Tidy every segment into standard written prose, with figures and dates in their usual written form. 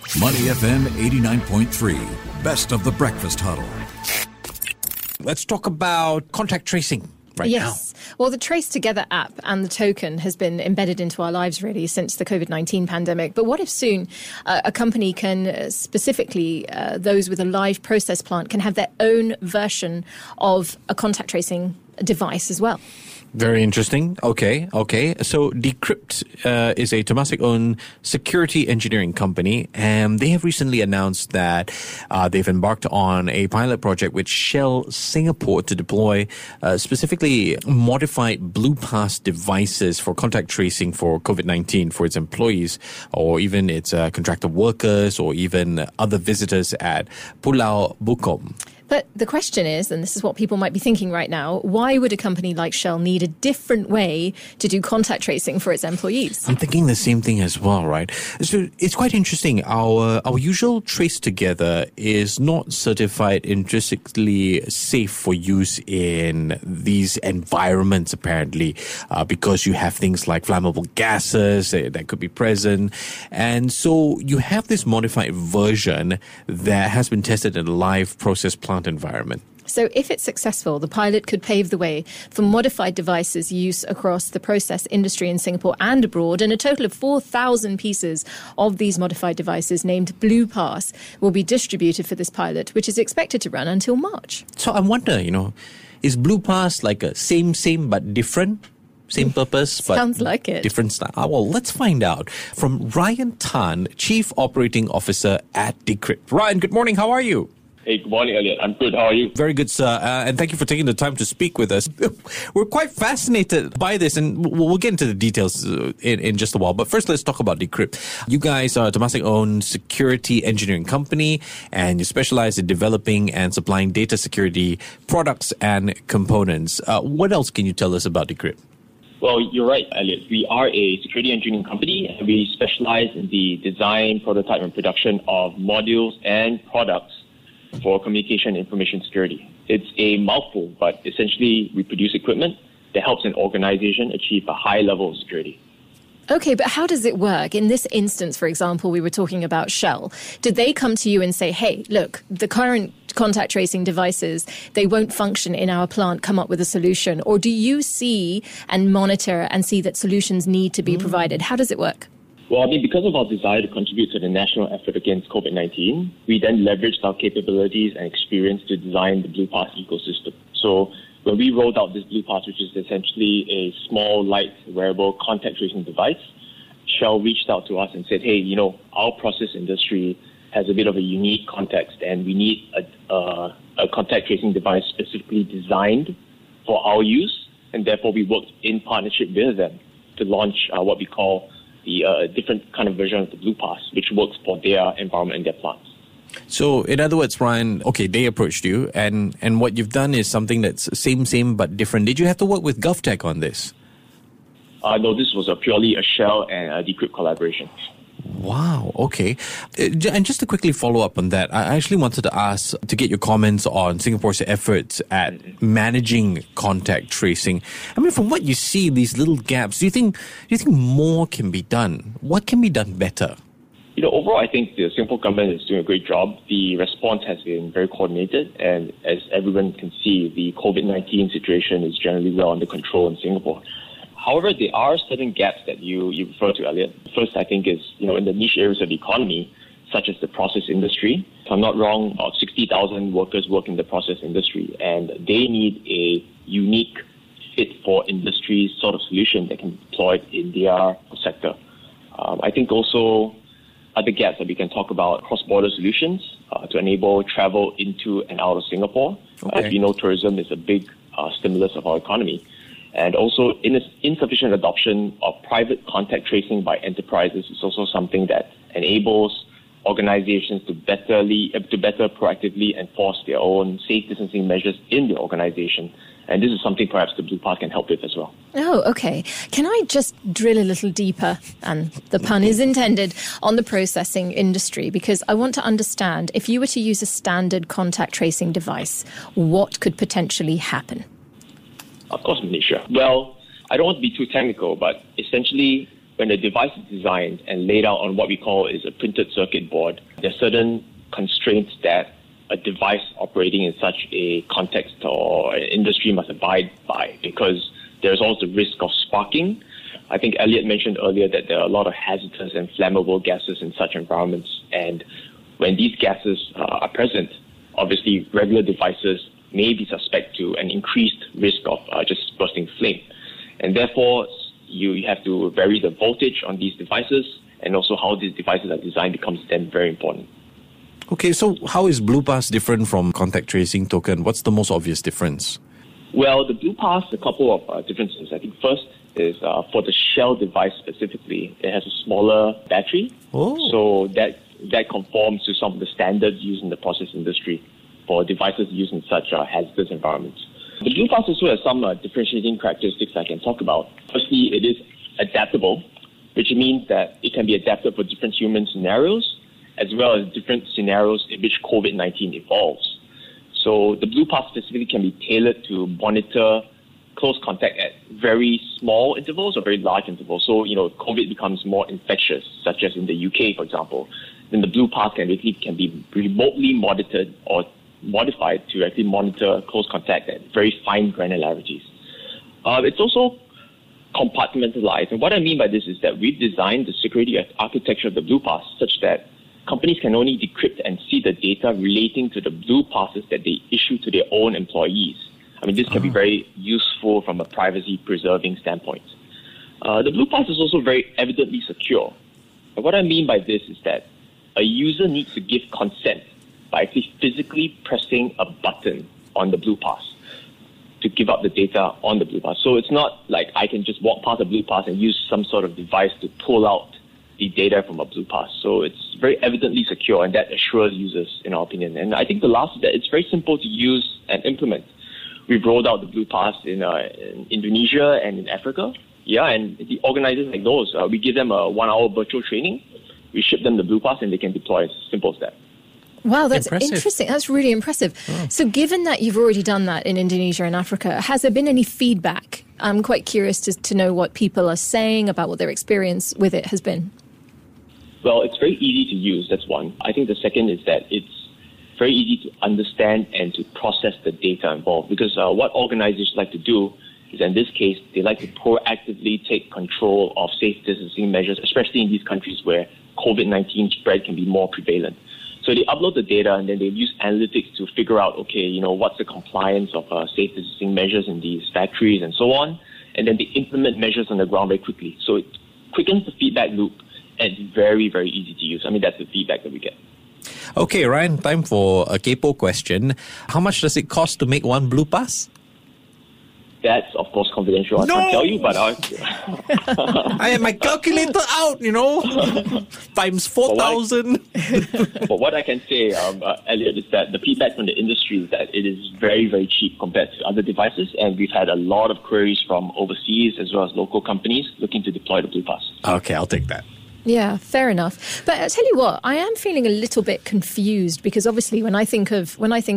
Money FM 89.3, best of the breakfast huddle. Let's talk about contact tracing right now. Yes. Well, the Trace Together app and the token has been embedded into our lives really since the COVID-19 pandemic. But what if soon a company can, specifically those with a live process plant, can have their own version of a contact tracing device as well? Very interesting. Okay. So Decrypt is a Temasek-owned security engineering company, and they have recently announced that they've embarked on a pilot project with Shell Singapore to deploy specifically modified BluePass devices for contact tracing for COVID-19 for its employees or even its contracted workers or even other visitors at Pulau Bukom. But the question is, and this is what people might be thinking right now, why would a company like Shell need a different way to do contact tracing for its employees? I'm thinking the same thing as well, right? So it's quite interesting. Our usual Trace Together is not certified intrinsically safe for use in these environments, apparently, because you have things like flammable gases that could be present. And so you have this modified version that has been tested in a live process plant environment. So if it's successful, the pilot could pave the way for modified devices use across the process industry in Singapore and abroad. And a total of 4,000 pieces of these modified devices named BluePass will be distributed for this pilot, which is expected to run until March. So I wonder, is BluePass like a same but different? Same purpose, but sounds like it. Different style. Well, let's find out from Ryan Tan, Chief Operating Officer at Decrypt. Ryan, good morning. How are you? Hey, good morning, Elliot. I'm good. How are you? Very good, sir. And thank you for taking the time to speak with us. We're quite fascinated by this, and we'll get into the details in just a while. But first, let's talk about Decrypt. You guys are a Temasek-owned security engineering company, and you specialize in developing and supplying data security products and components. What else can you tell us about Decrypt? Well, you're right, Elliot. We are a security engineering company, and we specialize in the design, prototype, and production of modules and products for communication and information security. It's a mouthful, but essentially we produce equipment that helps an organization achieve a high level of security. Okay, but how does it work? In this instance, for example, we were talking about Shell. Did they come to you and say, hey, look, the current contact tracing devices, they won't function in our plant, come up with a solution? Or do you see and monitor and see that solutions need to be provided? How does it work? Well, because of our desire to contribute to the national effort against COVID-19, we then leveraged our capabilities and experience to design the BluePass ecosystem. So when we rolled out this BluePass, which is essentially a small, light, wearable contact tracing device, Shell reached out to us and said, hey, our process industry has a bit of a unique context, and we need a contact tracing device specifically designed for our use, and therefore we worked in partnership with them to launch what we call the different kind of version of the BluePass, which works for their environment and their plants. So, in other words, Ryan, okay, they approached you, and what you've done is something that's same but different. Did you have to work with GovTech on this? No, this was purely a Shell and a Decrypt collaboration. Wow, okay. And just to quickly follow up on that, I actually wanted to ask to get your comments on Singapore's efforts at managing contact tracing. From what you see, these little gaps, do you think more can be done? What can be done better? Overall, I think the Singapore government is doing a great job. The response has been very coordinated, and as everyone can see, the COVID-19 situation is generally well under control in Singapore. However, there are certain gaps that you refer to, Elliot. First, I think, is in the niche areas of the economy, such as the process industry. If I'm not wrong, about 60,000 workers work in the process industry, and they need a unique fit for industry sort of solution that can be deployed in their sector. I think also other gaps that we can talk about, cross-border solutions to enable travel into and out of Singapore. Okay. As you know, tourism is a big stimulus of our economy. And also, insufficient adoption of private contact tracing by enterprises is also something that enables organizations to better proactively enforce their own safe distancing measures in the organization. And this is something perhaps the BluePass can help with as well. Oh, okay. Can I just drill a little deeper, and the pun is intended, on the processing industry? Because I want to understand, if you were to use a standard contact tracing device, what could potentially happen? Of course, Manisha. Well, I don't want to be too technical, but essentially, when a device is designed and laid out on what we call is a printed circuit board, there are certain constraints that a device operating in such a context or an industry must abide by, because there's also the risk of sparking. I think Elliot mentioned earlier that there are a lot of hazardous and flammable gases in such environments, and when these gases are present, obviously regular devices may be suspect to an increased risk of just bursting flame. And therefore, you have to vary the voltage on these devices, and also how these devices are designed becomes then very important. Okay, so how is BluePass different from contact tracing token? What's the most obvious difference? Well, the BluePass, a couple of differences. I think first is for the Shell device specifically, it has a smaller battery. Oh. So that conforms to some of the standards used in the process industry for devices used in such hazardous environments. The BluePass also has some differentiating characteristics I can talk about. Firstly, it is adaptable, which means that it can be adapted for different human scenarios, as well as different scenarios in which COVID-19 evolves. So the BluePass specifically can be tailored to monitor close contact at very small intervals or very large intervals. So, COVID becomes more infectious, such as in the UK, for example. Then the BluePass can be remotely monitored or modified to actually monitor close contact at very fine granularities. It's also compartmentalized. And what I mean by this is that we've designed the security architecture of the BluePass such that companies can only decrypt and see the data relating to the BluePasses that they issue to their own employees. I mean, this can be very useful from a privacy-preserving standpoint. The BluePass is also very evidently secure. And what I mean by this is that a user needs to give consent by actually physically pressing a button on the BluePass to give up the data on the BluePass. So it's not like I can just walk past a BluePass and use some sort of device to pull out the data from a BluePass. So it's very evidently secure, and that assures users, in our opinion. And I think the last is that it's very simple to use and implement. We've rolled out the BluePass in Indonesia and in Africa. Yeah, and the organizers like those, we give them a 1-hour virtual training. We ship them the BluePass and they can deploy. It's simple as that. Wow, that's Impressive. interesting. That's really impressive. Oh. So given that you've already done that in Indonesia and Africa, has there been any feedback? I'm quite curious to know what people are saying about what their experience with it has been. Well, it's very easy to use, that's one. I think the second is that it's very easy to understand and to process the data involved, because what organizations like to do is, in this case, they like to proactively take control of safe distancing measures, especially in these countries where COVID-19 spread can be more prevalent. So they upload the data and then they use analytics to figure out, what's the compliance of safe distancing measures in these factories and so on. And then they implement measures on the ground very quickly. So it quickens the feedback loop, and it's very, very easy to use. I mean, that's the feedback that we get. Okay, Ryan, time for a Kepo question. How much does it cost to make one BluePass? That's, of course, confidential. I can't tell you, but I have my calculator out, times 4,000. But what I can say, Elliot, is that the feedback from the industry is that it is very, very cheap compared to other devices, and we've had a lot of queries from overseas as well as local companies looking to deploy the BluePass. Okay, I'll take that. Yeah, fair enough. But I'll tell you what, I am feeling a little bit confused, because obviously when I think of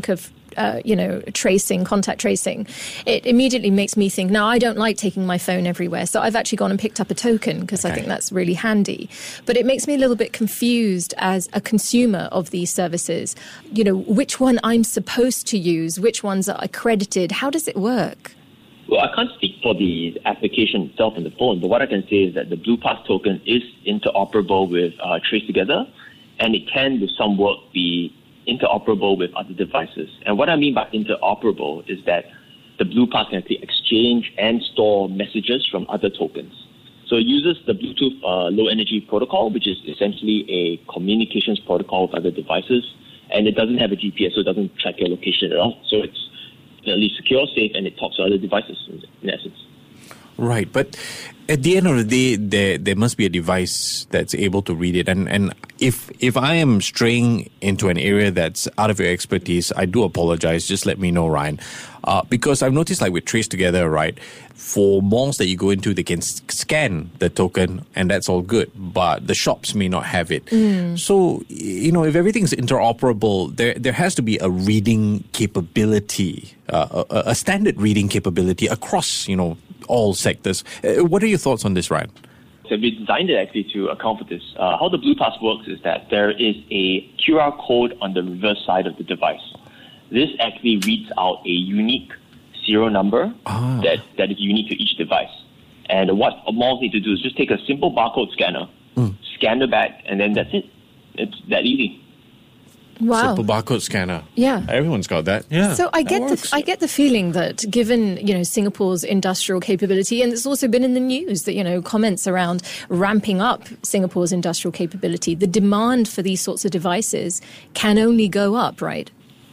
tracing, contact tracing, it immediately makes me think, now I don't like taking my phone everywhere. So I've actually gone and picked up a token because I think that's really handy. But it makes me a little bit confused as a consumer of these services, which one I'm supposed to use, which ones are accredited. How does it work? Well, I can't speak for the application itself on the phone, but what I can say is that the BluePass token is interoperable with TraceTogether, and it can, with some work, be interoperable with other devices. And what I mean by interoperable is that the BluePass can actually exchange and store messages from other tokens. So it uses the Bluetooth Low Energy Protocol, which is essentially a communications protocol with other devices, and it doesn't have a GPS, so it doesn't track your location at all. So it's at least secure, safe, and it talks to other devices in essence. Right, but at the end of the day, there must be a device that's able to read it. And if I am straying into an area that's out of your expertise, I do apologize. Just let me know, Ryan. Because I've noticed, like with TraceTogether, right, for malls that you go into, they can scan the token and that's all good, but the shops may not have it. So, if everything's interoperable, there has to be a reading capability, a standard reading capability across, all sectors. What are your thoughts on this, Ryan? So we designed it actually to account for this. How the Blue Pass works is that there is a QR code on the reverse side of the device. This actually reads out a unique serial number that is unique to each device. And what malls need to do is just take a simple barcode scanner, scan the bag, and then that's it. It's that easy. Wow. Simple barcode scanner. Yeah. Everyone's got that. Yeah. So I get the feeling that given, Singapore's industrial capability, and it's also been in the news that, comments around ramping up Singapore's industrial capability, the demand for these sorts of devices can only go up, right?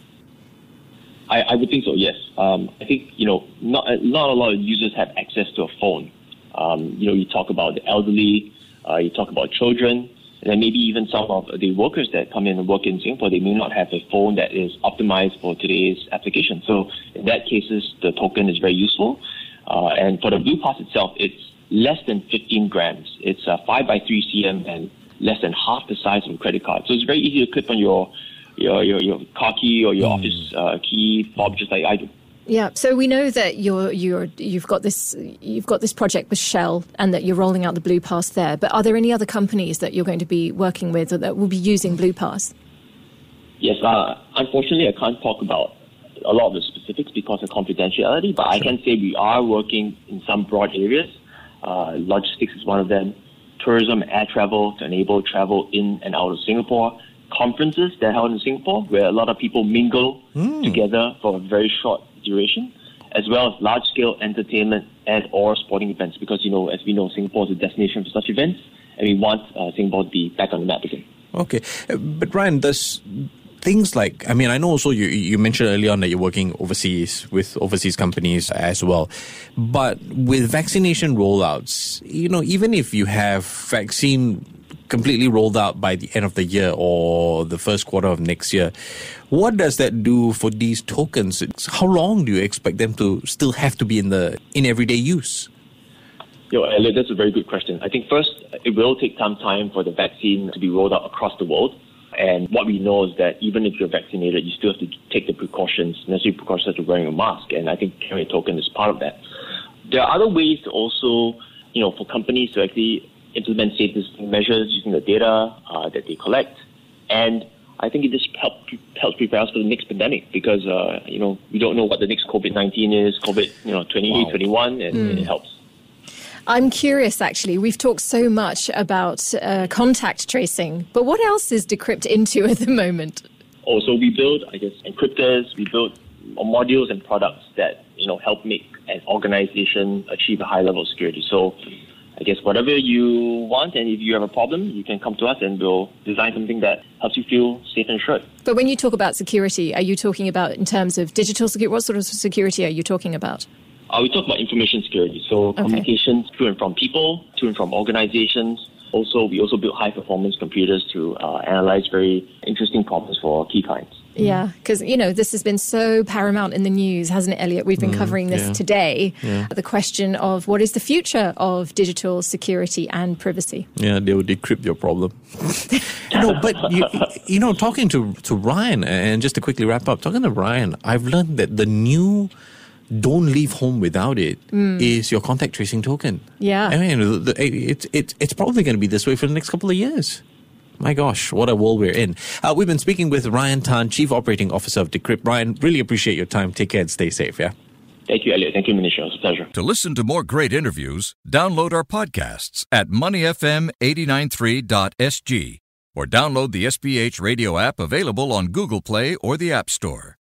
I would think so, yes. I think, not a lot of users have access to a phone. You talk about the elderly, you talk about children, and then maybe even some of the workers that come in and work in Singapore, they may not have a phone that is optimized for today's application. So in that cases, the token is very useful. And for the Blue Pass itself, it's less than 15 grams. It's 5 by 3 cm and less than half the size of a credit card. So it's very easy to clip on your car key or your office key fob, just like I do. Yeah, so we know that you've got this project with Shell and that you're rolling out the Blue Pass there. But are there any other companies that you're going to be working with or that will be using Blue Pass? Yes, unfortunately, I can't talk about a lot of the specifics because of confidentiality. But I can say we are working in some broad areas. Logistics is one of them. Tourism, air travel to enable travel in and out of Singapore. Conferences that are held in Singapore where a lot of people mingle together for a very short duration, as well as large-scale entertainment and or sporting events because, as we know, Singapore is a destination for such events and we want Singapore to be back on the map again. Okay. But Ryan, there's things like, I know also you mentioned earlier on that you're working overseas with overseas companies as well. But with vaccination rollouts, even if you have vaccine completely rolled out by the end of the year or the first quarter of next year, what does that do for these tokens? How long do you expect them to still have to be in everyday use? Elliot, that's a very good question. I think first, it will take some time for the vaccine to be rolled out across the world. And what we know is that even if you're vaccinated, you still have to take the necessary precautions such as wearing a mask. And I think carrying a token is part of that. There are other ways to also, for companies to actually implement safe distancing measures using the data that they collect. And I think it just helps prepare us for the next pandemic because, we don't know what the next COVID-19 is, COVID, 28, 21, and it helps. I'm curious, actually. We've talked so much about contact tracing, but what else is Decrypt into at the moment? So we build, encryptors, we build modules and products that, help make an organization achieve a high level of security. So I guess whatever you want, and if you have a problem, you can come to us and we'll design something that helps you feel safe and assured. But when you talk about security, are you talking about in terms of digital security? What sort of security are you talking about? We talk about information security, so communications to and from people, to and from organizations. We also build high-performance computers to analyze very interesting problems for key clients. Yeah, because, this has been so paramount in the news, hasn't it, Elliot? We've been covering this today. Yeah. The question of what is the future of digital security and privacy. Yeah, they will decrypt your problem. But, talking to Ryan, and just to quickly wrap up, talking to Ryan, I've learned that the new don't leave home without it is your contact tracing token. Yeah. It's probably going to be this way for the next couple of years. My gosh, what a world we're in. We've been speaking with Ryan Tan, Chief Operating Officer of Decrypt. Ryan, really appreciate your time. Take care and stay safe, yeah? Thank you, Elliot. Thank you, Manisha. It was a pleasure. To listen to more great interviews, download our podcasts at moneyfm893.sg or download the SPH radio app available on Google Play or the App Store.